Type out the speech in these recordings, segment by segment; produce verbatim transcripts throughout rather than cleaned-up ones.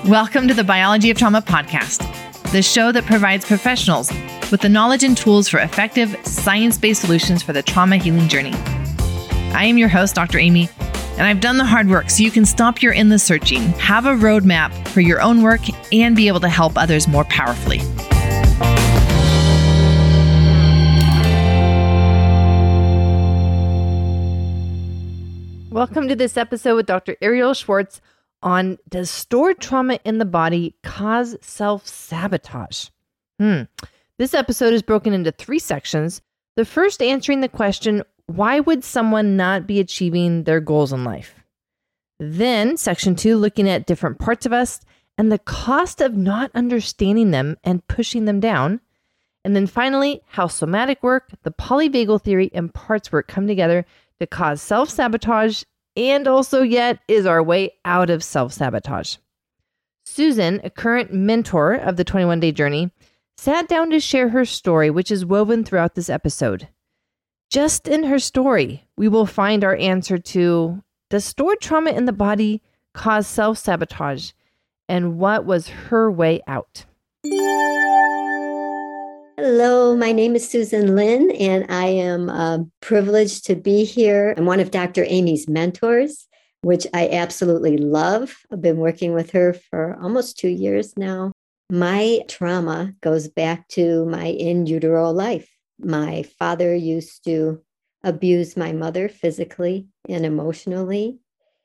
Welcome to the Biology of Trauma podcast, the show that provides professionals with the knowledge and tools for effective, science-based solutions for the trauma healing journey. I am your host, Doctor Amy, and I've done the hard work so you can stop your endless searching, have a roadmap for your own work, and be able to help others more powerfully. Welcome to this episode with Doctor Ariel Schwartz on Does Stored Trauma in the Body Cause Self-Sabotage? Hmm. This episode is broken into three sections. The first answering the question, why would someone not be achieving their goals in life? Then section two, looking at different parts of us and the cost of not understanding them and pushing them down. And then finally, how somatic work, the polyvagal theory, and parts work come together to cause self-sabotage and also yet is our way out of self-sabotage. Susan, a current mentor of the twenty-one day journey, sat down to share her story, which is woven throughout this episode. Just in her story, we will find our answer to, does stored trauma in the body cause self-sabotage? And what was her way out? Hello, my name is Susan Lynn, and I am uh, privileged to be here. I'm one of Doctor Amy's mentors, which I absolutely love. I've been working with her for almost two years now. My trauma goes back to my in utero life. My father used to abuse my mother physically and emotionally,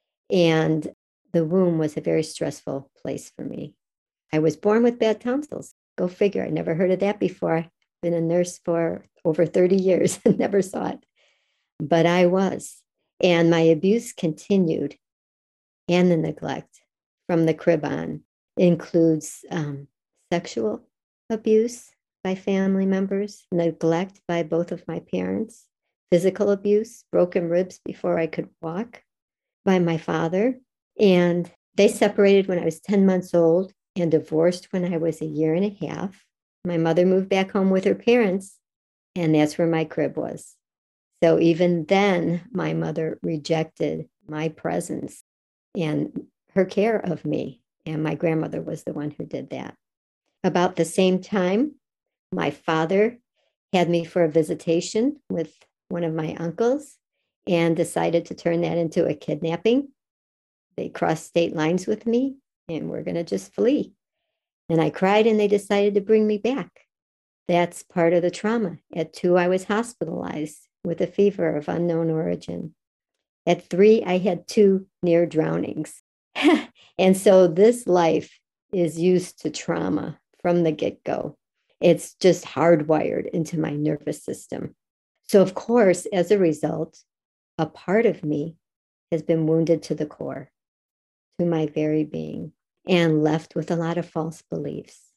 and the womb was a very stressful place for me. I was born with bad tonsils. Go figure. I never heard of that before. I've been a nurse for over thirty years and never saw it. But I was. And my abuse continued. And the neglect from the crib on includes um, sexual abuse by family members, neglect by both of my parents, physical abuse, broken ribs before I could walk by my father. And they separated when I was ten months old. And divorced when I was a year and a half. My mother moved back home with her parents, and that's where my crib was. So even then, my mother rejected my presence and her care of me, and my grandmother was the one who did that. About the same time, my father had me for a visitation with one of my uncles and decided to turn that into a kidnapping. They crossed state lines with me. And we're going to just flee. And I cried and they decided to bring me back. That's part of the trauma. At two, I was hospitalized with a fever of unknown origin. At three, I had two near drownings. And so this life is used to trauma from the get-go. It's just hardwired into my nervous system. So of course, as a result, a part of me has been wounded to the core, to my very being, and left with a lot of false beliefs.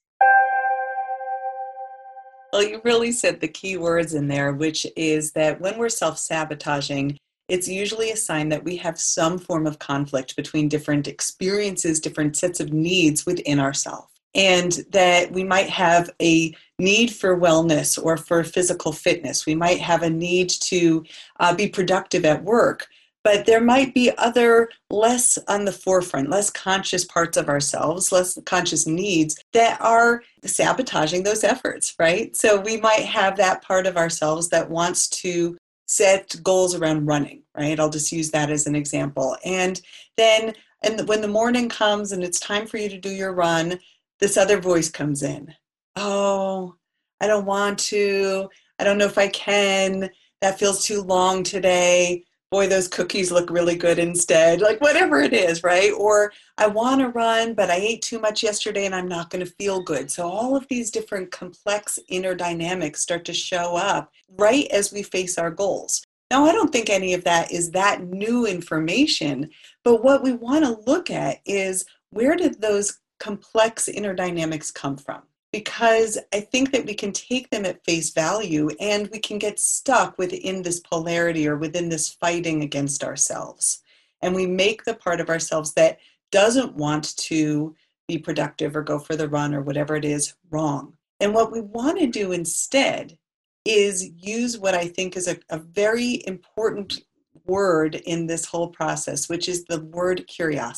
Well, you really said the key words in there, which is that when we're self-sabotaging, it's usually a sign that we have some form of conflict between different experiences, different sets of needs within ourselves. And that we might have a need for wellness or for physical fitness. We might have a need to uh, be productive at work. But there might be other less on the forefront, less conscious parts of ourselves, less conscious needs that are sabotaging those efforts, right? So we might have that part of ourselves that wants to set goals around running, right? I'll just use that as an example. And then and when the morning comes and it's time for you to do your run, this other voice comes in. Oh, I don't want to. I don't know if I can. That feels too long today. Boy, those cookies look really good instead, like whatever it is, right? Or I want to run, but I ate too much yesterday and I'm not going to feel good. So all of these different complex inner dynamics start to show up right as we face our goals. Now, I don't think any of that is that new information, but what we want to look at is where did those complex inner dynamics come from? Because I think that we can take them at face value and we can get stuck within this polarity or within this fighting against ourselves. And we make the part of ourselves that doesn't want to be productive or go for the run or whatever it is wrong. And what we want to do instead is use what I think is a, a very important word in this whole process, which is the word curiosity.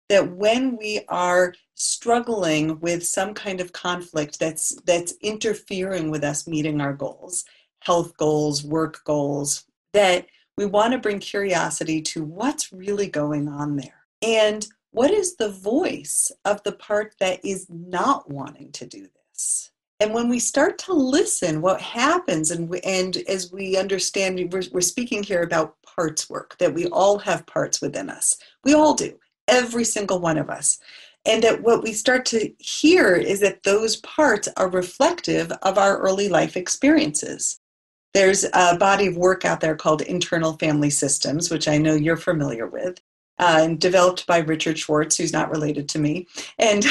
that when we are struggling with some kind of conflict that's that's interfering with us meeting our goals, health goals, work goals, that we want to bring curiosity to what's really going on there. And what is the voice of the part that is not wanting to do this? And when we start to listen, what happens, and we, and as we understand, we're, we're speaking here about parts work, that we all have parts within us. We all do, every single one of us. And that what we start to hear is that those parts are reflective of our early life experiences. There's a body of work out there called Internal Family Systems, which I know you're familiar with. Uh, and developed by Richard Schwartz, who's not related to me. And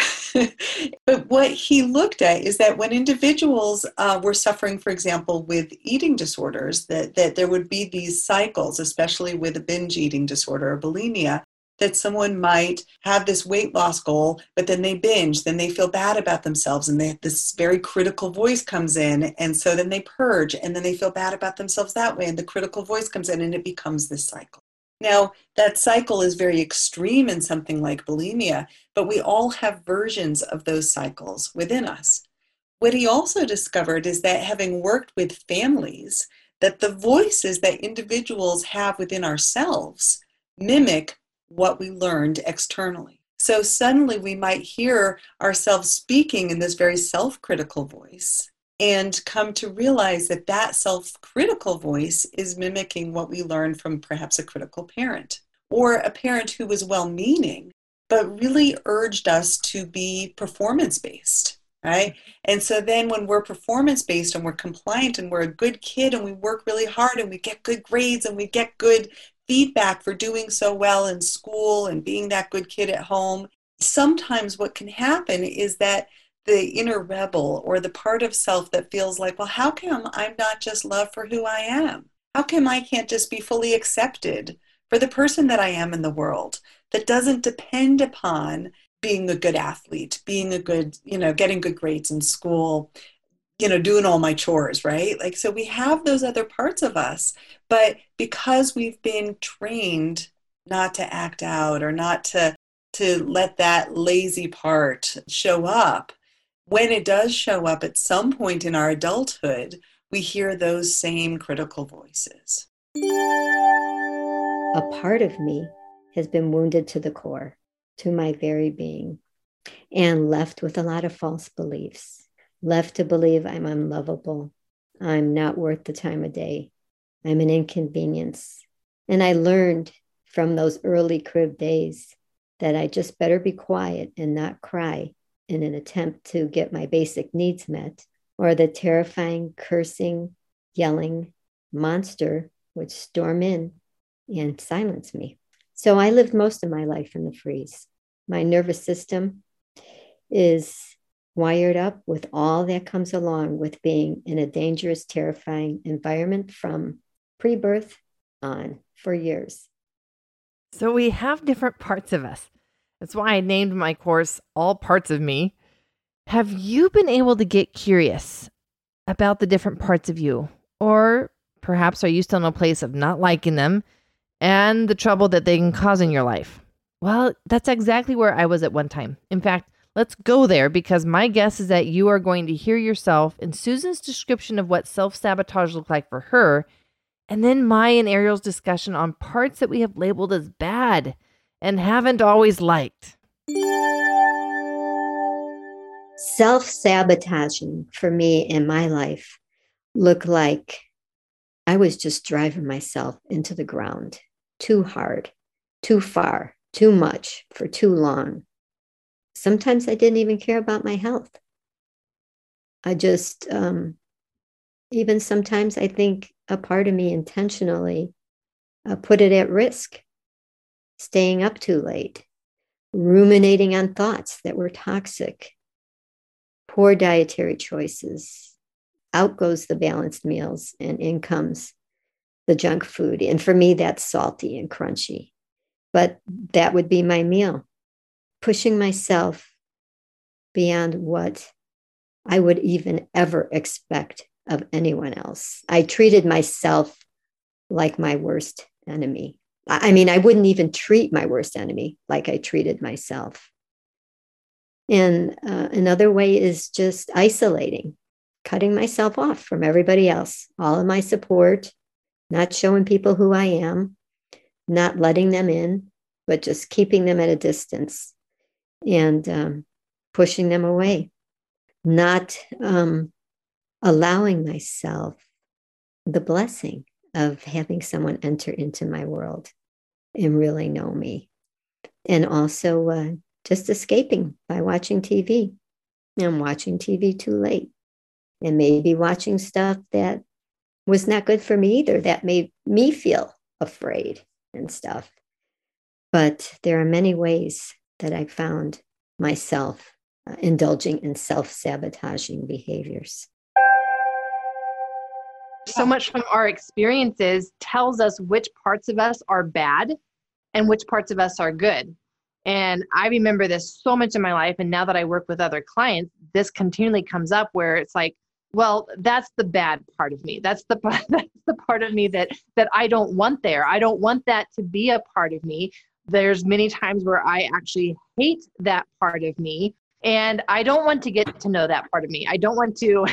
but what he looked at is that when individuals uh, were suffering, for example, with eating disorders, that, that there would be these cycles, especially with a binge eating disorder or bulimia, that someone might have this weight loss goal, but then they binge, then they feel bad about themselves, and they, this very critical voice comes in, and so then they purge, and then they feel bad about themselves that way, and the critical voice comes in, and it becomes this cycle. Now, that cycle is very extreme in something like bulimia, but we all have versions of those cycles within us. What he also discovered is that having worked with families, that the voices that individuals have within ourselves mimic what we learned externally. So suddenly we might hear ourselves speaking in this very self-critical voice, and come to realize that that self-critical voice is mimicking what we learned from perhaps a critical parent, or a parent who was well-meaning, but really urged us to be performance-based, right? And so then when we're performance-based and we're compliant and we're a good kid and we work really hard and we get good grades and we get good feedback for doing so well in school and being that good kid at home, sometimes what can happen is that the inner rebel, or the part of self that feels like, well, how come I'm not just loved for who I am? How come I can't just be fully accepted for the person that I am in the world, that doesn't depend upon being a good athlete, being a good, you know, getting good grades in school, you know, doing all my chores, right? Like, so we have those other parts of us, but because we've been trained not to act out, or not to, to let that lazy part show up, when it does show up at some point in our adulthood, we hear those same critical voices. A part of me has been wounded to the core, to my very being, and left with a lot of false beliefs. Left to believe I'm unlovable, I'm not worth the time of day, I'm an inconvenience. And I learned from those early crib days that I just better be quiet and not cry in an attempt to get my basic needs met, or the terrifying, cursing, yelling monster would storm in and silence me. So I lived most of my life in the freeze. My nervous system is wired up with all that comes along with being in a dangerous, terrifying environment from pre-birth on for years. So we have different parts of us. That's why I named my course All Parts of Me. Have you been able to get curious about the different parts of you? Or perhaps are you still in a place of not liking them and the trouble that they can cause in your life? Well, that's exactly where I was at one time. In fact, let's go there, because my guess is that you are going to hear yourself in Susan's description of what self-sabotage looked like for her, and then my and Ariel's discussion on parts that we have labeled as bad and haven't always liked. Self-sabotaging for me in my life looked like I was just driving myself into the ground too hard, too far, too much, for too long. Sometimes I didn't even care about my health. I just, um, even sometimes I think a part of me intentionally uh, put it at risk. Staying up too late, ruminating on thoughts that were toxic, poor dietary choices. Out goes the balanced meals, and in comes the junk food. And for me, that's salty and crunchy. But that would be my meal. Pushing myself beyond what I would even ever expect of anyone else. I treated myself like my worst enemy. I mean, I wouldn't even treat my worst enemy like I treated myself. And uh, another way is just isolating, cutting myself off from everybody else, all of my support, not showing people who I am, not letting them in, but just keeping them at a distance and um, pushing them away, not um, allowing myself the blessing of having someone enter into my world and really know me. And also uh, just escaping by watching T V. I'm watching T V too late and maybe watching stuff that was not good for me either, that made me feel afraid and stuff. But there are many ways that I found myself uh, indulging in self-sabotaging behaviors. So much from our experiences tells us which parts of us are bad and which parts of us are good. And I remember this so much in my life. And now that I work with other clients, this continually comes up where it's like, well, that's the bad part of me. That's the that's the part of me that that I don't want there. I don't want that to be a part of me. There's many times where I actually hate that part of me, and I don't want to get to know that part of me. I don't want to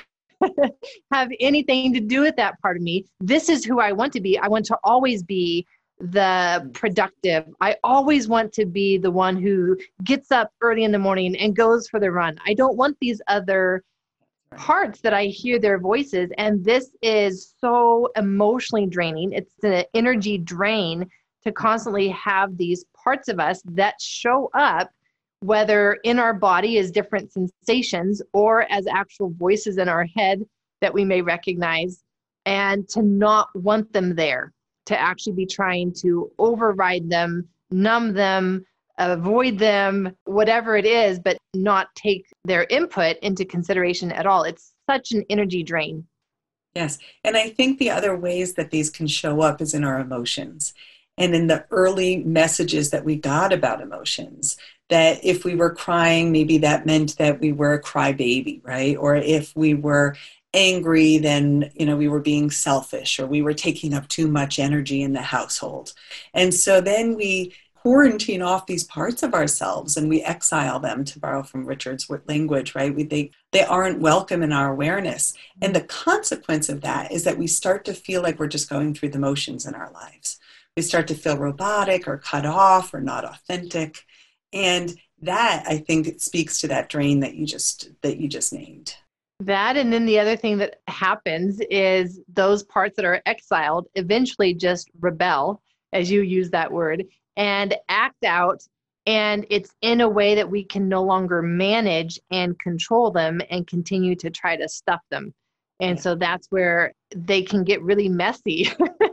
have anything to do with that part of me. This is who I want to be. I want to always be the productive. I always want to be the one who gets up early in the morning and goes for the run. I don't want these other parts that I hear their voices. And this is so emotionally draining. It's an energy drain to constantly have these parts of us that show up, whether in our body as different sensations or as actual voices in our head that we may recognize, and to not want them there, to actually be trying to override them, numb them, avoid them, whatever it is, but not take their input into consideration at all. It's such an energy drain. Yes. And I think the other ways that these can show up is in our emotions and in the early messages that we got about emotions. That if we were crying, maybe that meant that we were a crybaby, right? Or if we were angry, then, you know, we were being selfish or we were taking up too much energy in the household. And so then we quarantine off these parts of ourselves and we exile them, to borrow from Richard's language, right? We, they, they aren't welcome in our awareness. And the consequence of that is that we start to feel like we're just going through the motions in our lives. We start to feel robotic or cut off or not authentic. And that, I think, speaks to that drain that you just that you just named. That, and then the other thing that happens is those parts that are exiled eventually just rebel, as you use that word, and act out. And it's in a way that we can no longer manage and control them and continue to try to stuff them. And so that's where they can get really messy.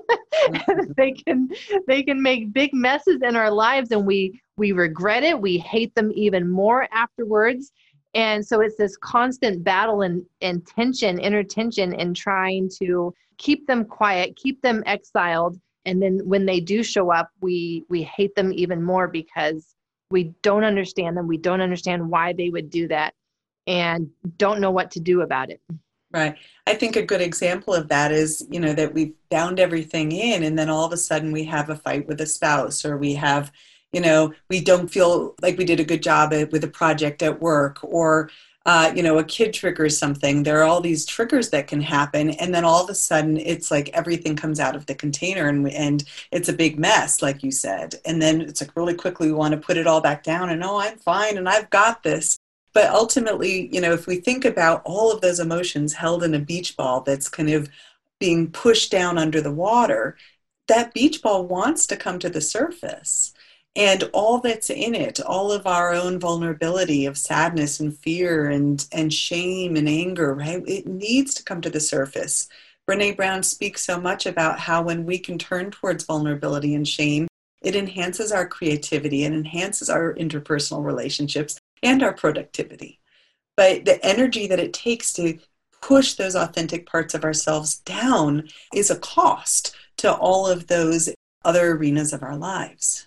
they can they can make big messes in our lives, and we we regret it. We hate them even more afterwards. And so it's this constant battle and, and tension, inner tension, and trying to keep them quiet, keep them exiled. And then when they do show up, we we hate them even more because we don't understand them. We don't understand why they would do that and don't know what to do about it. Right. I think a good example of that is, you know, that we've bound everything in and then all of a sudden we have a fight with a spouse, or we have, you know, we don't feel like we did a good job at, with a project at work, or, uh, you know, a kid triggers something. There are all these triggers that can happen. And then all of a sudden it's like everything comes out of the container and, and it's a big mess, like you said. And then it's like really quickly we want to put it all back down and, oh, I'm fine and I've got this. But ultimately, you know, if we think about all of those emotions held in a beach ball that's kind of being pushed down under the water, that beach ball wants to come to the surface. And all that's in it, all of our own vulnerability of sadness and fear and, and shame and anger, right? It needs to come to the surface. Brené Brown speaks so much about how when we can turn towards vulnerability and shame, it enhances our creativity and enhances our interpersonal relationships and our productivity. But the energy that it takes to push those authentic parts of ourselves down is a cost to all of those other arenas of our lives.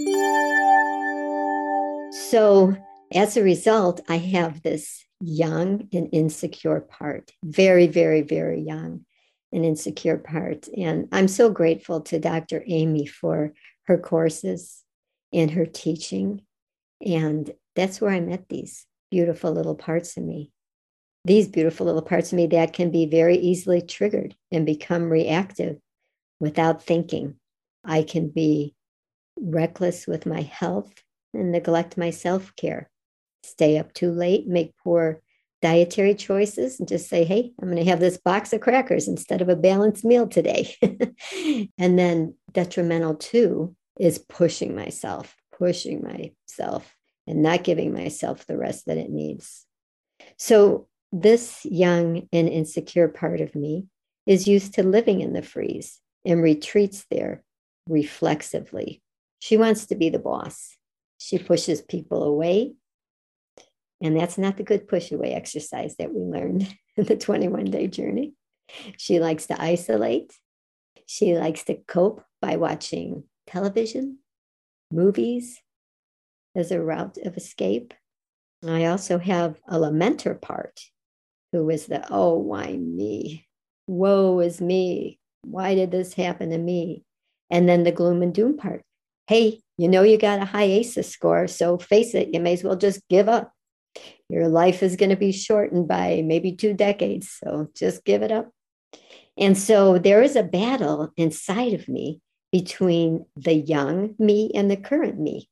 So as a result, I have this young and insecure part, very, very, very young and insecure part. And I'm so grateful to Doctor Amy for her courses and her teaching. And that's where I met these beautiful little parts of me. These beautiful little parts of me that can be very easily triggered and become reactive without thinking. I can be reckless with my health and neglect my self-care, stay up too late, make poor dietary choices, and just say, hey, I'm going to have this box of crackers instead of a balanced meal today. And then detrimental too is pushing myself, pushing myself and not giving myself the rest that it needs. So this young and insecure part of me is used to living in the freeze and retreats there reflexively. She wants to be the boss. She pushes people away. And that's not the good push away exercise that we learned in the twenty-one day journey. She likes to isolate. She likes to cope by watching television, movies as a route of escape. I also have a lamenter part who is the, oh, why me? Woe is me. Why did this happen to me? And then the gloom and doom part. Hey, you know you got a high A C Es score, so face it, you may as well just give up. Your life is going to be shortened by maybe two decades, so just give it up. And so there is a battle inside of me between the young me and the current me.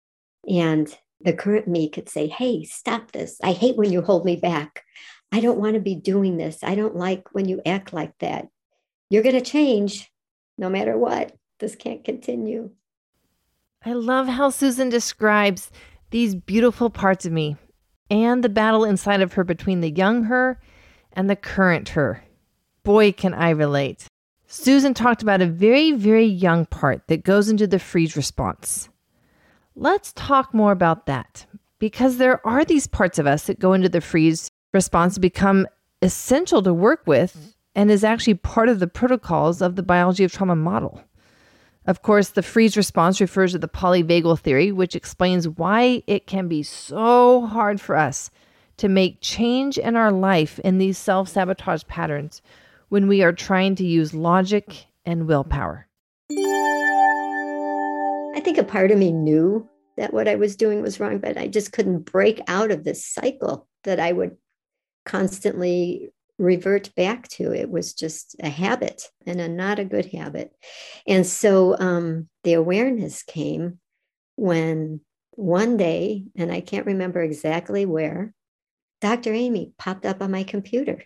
And the current me could say, hey, stop this. I hate when you hold me back. I don't want to be doing this. I don't like when you act like that. You're going to change no matter what. This can't continue. I love how Susan describes these beautiful parts of me and the battle inside of her between the young her and the current her. Boy, can I relate. Susan talked about a very, very young part that goes into the freeze response. Let's talk more about that, because there are these parts of us that go into the freeze response to become essential to work with and is actually part of the protocols of the biology of trauma model. Of course, the freeze response refers to the polyvagal theory, which explains why it can be so hard for us to make change in our life in these self-sabotage patterns when we are trying to use logic and willpower. I think a part of me knew that what I was doing was wrong, but I just couldn't break out of this cycle that I would constantly revert back to. It was just a habit and a not a good habit. And so um, the awareness came when one day, and I can't remember exactly where, Doctor Amy popped up on my computer.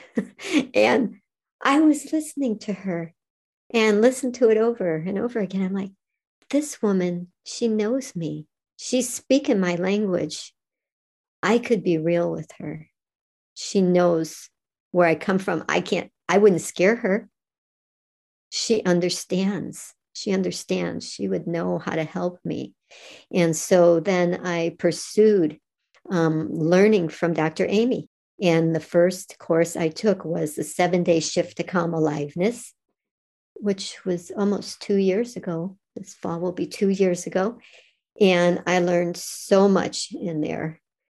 And I was listening to her and listened to it over and over again. I'm like, this woman, she knows me. She's speaking my language. I could be real with her. She knows where I come from. I can't, I wouldn't scare her. She understands. She understands. She would know how to help me. And so then I pursued um, learning from Doctor Amy. And the first course I took was the seven day shift to calm aliveness, which was almost two years ago. This fall will be two years ago. And I learned so much in there.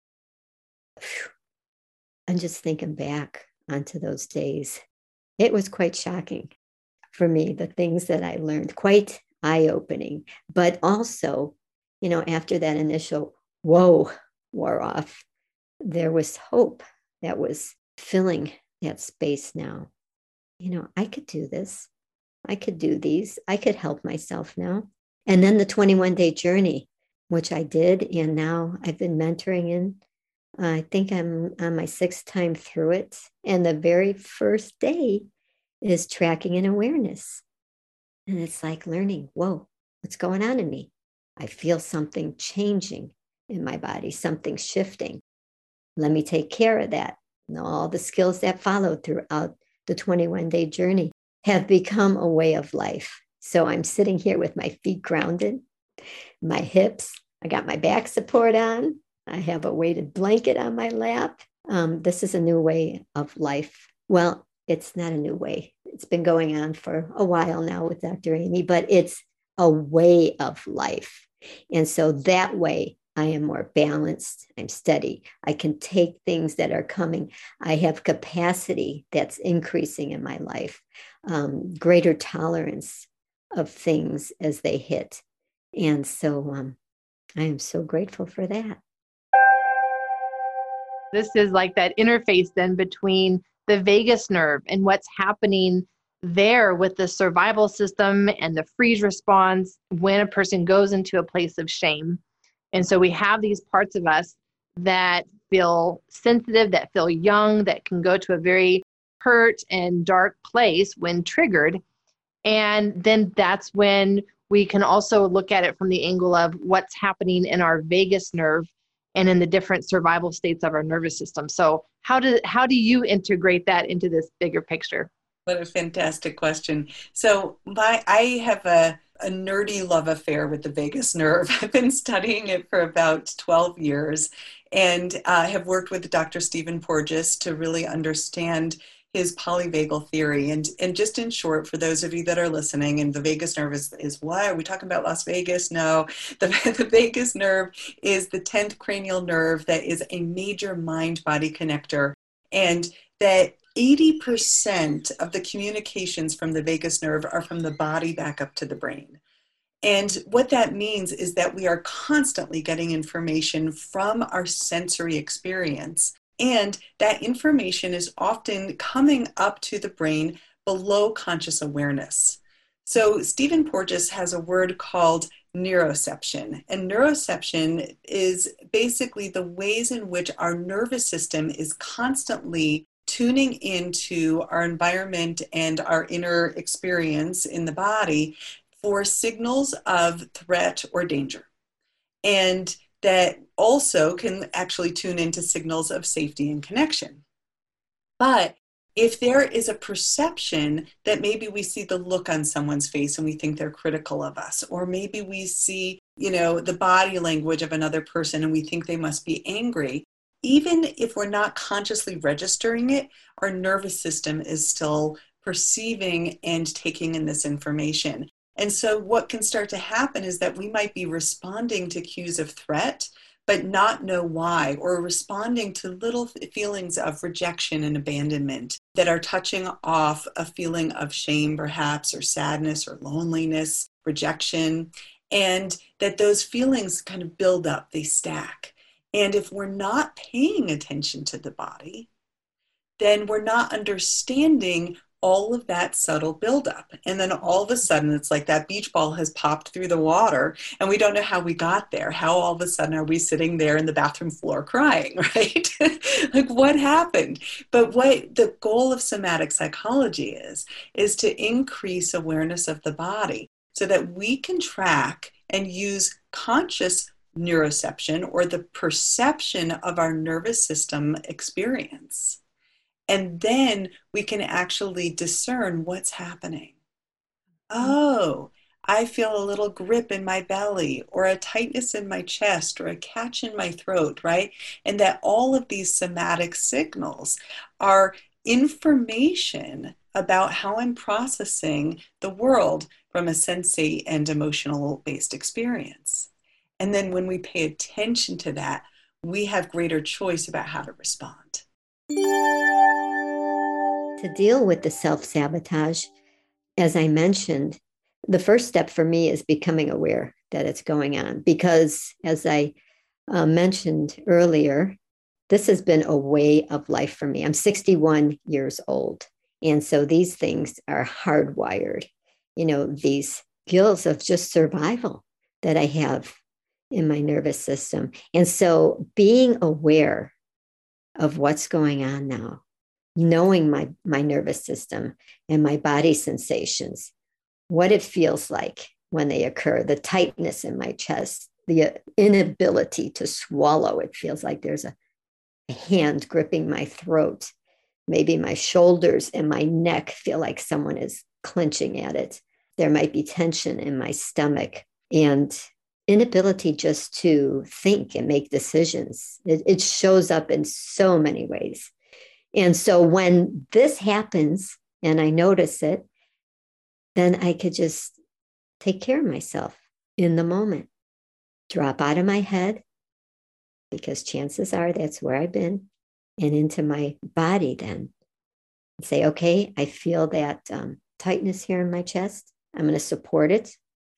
Whew. I'm just thinking back onto those days. It was quite shocking for me, the things that I learned, quite eye-opening. But also, you know, after that initial whoa wore off, there was hope that was filling that space now. You know, I could do this. I could do these. I could help myself now. And then the twenty-one day journey, which I did. And now I've been mentoring in. I think I'm on my sixth time through it. And the very first day is tracking and awareness. And it's like learning, whoa, what's going on in me? I feel something changing in my body, something shifting. Let me take care of that. And all the skills that followed throughout the twenty-one day journey have become a way of life. So I'm sitting here with my feet grounded, my hips, I got my back support on. I have a weighted blanket on my lap. Um, this is a new way of life. Well, it's not a new way. It's been going on for a while now with Doctor Amy, but it's a way of life. And so that way I am more balanced. I'm steady. I can take things that are coming. I have capacity that's increasing in my life, um, greater tolerance of things as they hit. And so um, I am so grateful for that. This is like that interface then between the vagus nerve and what's happening there with the survival system and the freeze response when a person goes into a place of shame. And so we have these parts of us that feel sensitive, that feel young, that can go to a very hurt and dark place when triggered. And then that's when we can also look at it from the angle of what's happening in our vagus nerve and in the different survival states of our nervous system. So how do how do you integrate that into this bigger picture? What a fantastic question. So my I have a, a nerdy love affair with the vagus nerve. I've been studying it for about twelve years and uh, have worked with Doctor Stephen Porges to really understand his polyvagal theory. And, and just in short, for those of you that are listening, and the vagus nerve is, is what? Are we talking about Las Vegas? No, the, the vagus nerve is the tenth cranial nerve that is a major mind-body connector. And that eighty percent of the communications from the vagus nerve are from the body back up to the brain. And what that means is that we are constantly getting information from our sensory experience. And that information is often coming up to the brain below conscious awareness. So Stephen Porges has a word called neuroception. And neuroception is basically the ways in which our nervous system is constantly tuning into our environment and our inner experience in the body for signals of threat or danger. And that also can actually tune into signals of safety and connection. But if there is a perception that maybe we see the look on someone's face and we think they're critical of us, or maybe we see, you know, the body language of another person and we think they must be angry, even if we're not consciously registering it, our nervous system is still perceiving and taking in this information. And so what can start to happen is that we might be responding to cues of threat, but not know why, or responding to little feelings of rejection and abandonment that are touching off a feeling of shame, perhaps, or sadness, or loneliness, rejection, and that those feelings kind of build up, they stack. And if we're not paying attention to the body, then we're not understanding all of that subtle buildup. And then all of a sudden, it's like that beach ball has popped through the water and we don't know how we got there. How all of a sudden are we sitting there in the bathroom floor crying, right? Like what happened? But what the goal of somatic psychology is, is to increase awareness of the body so that we can track and use conscious neuroception, or the perception of our nervous system experience. And then we can actually discern what's happening. Oh, I feel a little grip in my belly, or a tightness in my chest, or a catch in my throat, right? And that all of these somatic signals are information about how I'm processing the world from a sensate and emotional based experience. And then when we pay attention to that, we have greater choice about how to respond. To deal with the self-sabotage, as I mentioned, the first step for me is becoming aware that it's going on. Because as I uh, mentioned earlier, this has been a way of life for me. I'm sixty-one years old. And so these things are hardwired, you know, these skills of just survival that I have in my nervous system. And so being aware of what's going on now, knowing my, my nervous system and my body sensations, what it feels like when they occur, the tightness in my chest, the inability to swallow. It feels like there's a, a hand gripping my throat. Maybe my shoulders and my neck feel like someone is clenching at it. There might be tension in my stomach and inability just to think and make decisions. It, it shows up in so many ways. And so when this happens and I notice it, then I could just take care of myself in the moment, drop out of my head, because chances are that's where I've been, and into my body then. And say, okay, I feel that um, tightness here in my chest. I'm going to support it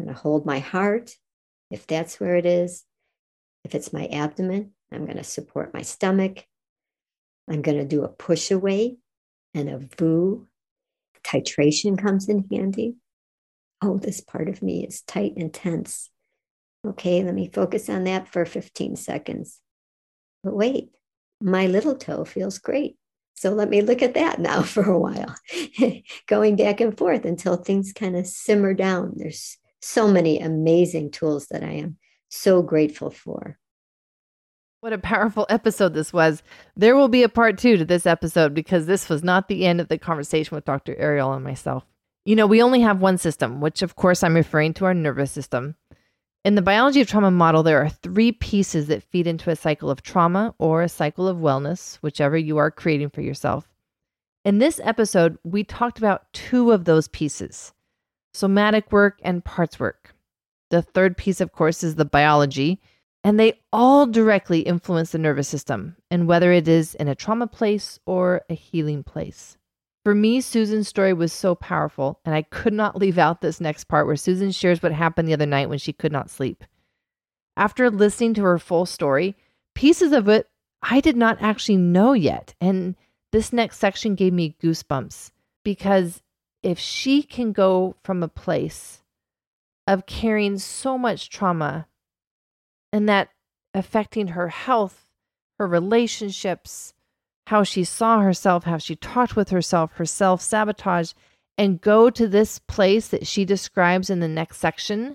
I'm going to hold my heart, if that's where it is. If it's my abdomen, I'm going to support my stomach. I'm going to do a push away and a voo. Titration comes in handy. Oh, this part of me is tight and tense. Okay, let me focus on that for fifteen seconds. But wait, my little toe feels great. So let me look at that now for a while, going back and forth until things kind of simmer down. There's so many amazing tools that I am so grateful for. What a powerful episode this was. There will be a part two to this episode because this was not the end of the conversation with Doctor Ariel and myself. You know, we only have one system, which of course I'm referring to our nervous system. In the biology of trauma model, there are three pieces that feed into a cycle of trauma or a cycle of wellness, whichever you are creating for yourself. In this episode, we talked about two of those pieces, somatic work and parts work. The third piece, of course, is the biology, and they all directly influence the nervous system, and whether it is in a trauma place or a healing place. For me, Susan's story was so powerful, and I could not leave out this next part where Susan shares what happened the other night when she could not sleep. After listening to her full story, pieces of it I did not actually know yet, and this next section gave me goosebumps, because if she can go from a place of carrying so much trauma and that affecting her health, her relationships, how she saw herself, how she talked with herself, her self-sabotage, and go to this place that she describes in the next section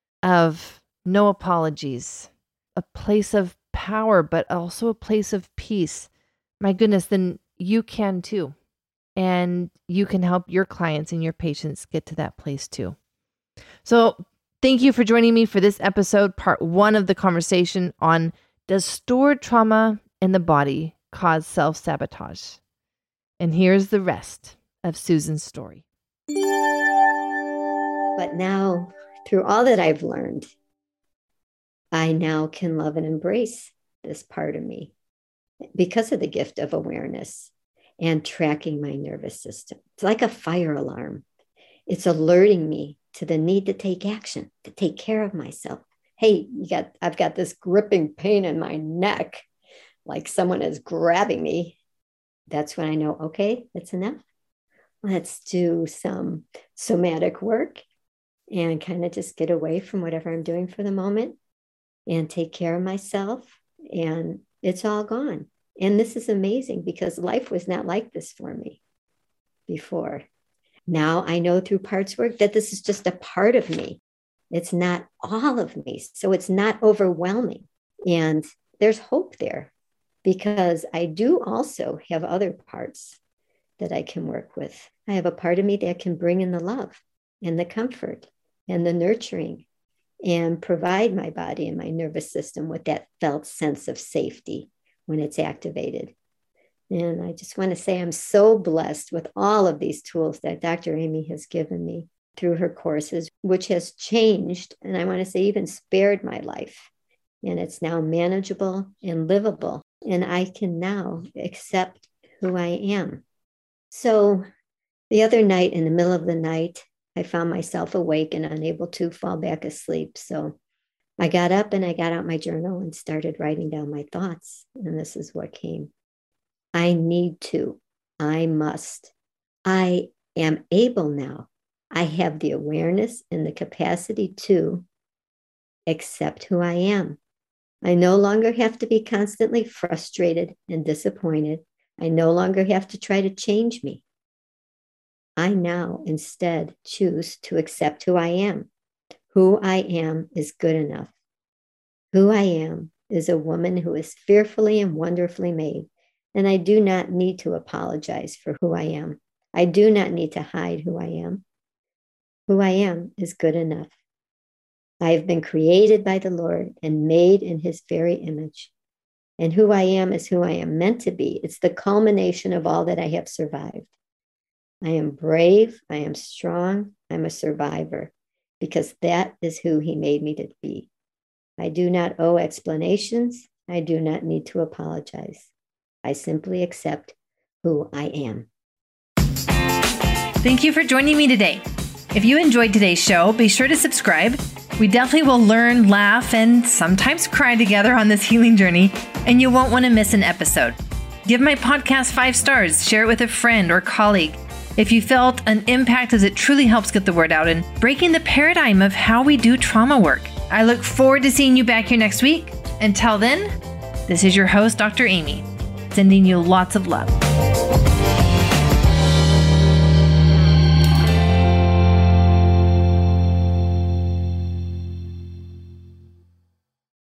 of no apologies, a place of power, but also a place of peace. My goodness, then you can too. And you can help your clients and your patients get to that place too. So thank you for joining me for this episode, part one of the conversation on does stored trauma in the body cause self-sabotage? And here's the rest of Susan's story. But now, through all that I've learned, I now can love and embrace this part of me because of the gift of awareness and tracking my nervous system. It's like a fire alarm. It's alerting me to the need to take action, to take care of myself. Hey, you got, I've got this gripping pain in my neck, like someone is grabbing me. That's when I know, okay, that's enough. Let's do some somatic work and kind of just get away from whatever I'm doing for the moment and take care of myself. And it's all gone. And this is amazing because life was not like this for me before. Now I know through parts work that this is just a part of me. It's not all of me. So it's not overwhelming. And there's hope there because I do also have other parts that I can work with. I have a part of me that can bring in the love and the comfort and the nurturing and provide my body and my nervous system with that felt sense of safety when it's activated. And I just want to say I'm so blessed with all of these tools that Doctor Amy has given me through her courses, which has changed, and I want to say even spared my life. And it's now manageable and livable. And I can now accept who I am. So the other night, in the middle of the night, I found myself awake and unable to fall back asleep. So I got up and I got out my journal and started writing down my thoughts. And this is what came. I need to. I must. I am able now. I have the awareness and the capacity to accept who I am. I no longer have to be constantly frustrated and disappointed. I no longer have to try to change me. I now instead choose to accept who I am. Who I am is good enough. Who I am is a woman who is fearfully and wonderfully made, and I do not need to apologize for who I am. I do not need to hide who I am. Who I am is good enough. I have been created by the Lord and made in his very image. And who I am is who I am meant to be. It's the culmination of all that I have survived. I am brave. I am strong. I'm a survivor because that is who he made me to be. I do not owe explanations. I do not need to apologize. I simply accept who I am. Thank you for joining me today. If you enjoyed today's show, be sure to subscribe. We definitely will learn, laugh, and sometimes cry together on this healing journey, and you won't want to miss an episode. Give my podcast five stars, share it with a friend or colleague. If you felt an impact, as it truly helps get the word out and breaking the paradigm of how we do trauma work. I look forward to seeing you back here next week. Until then, this is your host, Doctor Amy, sending you lots of love.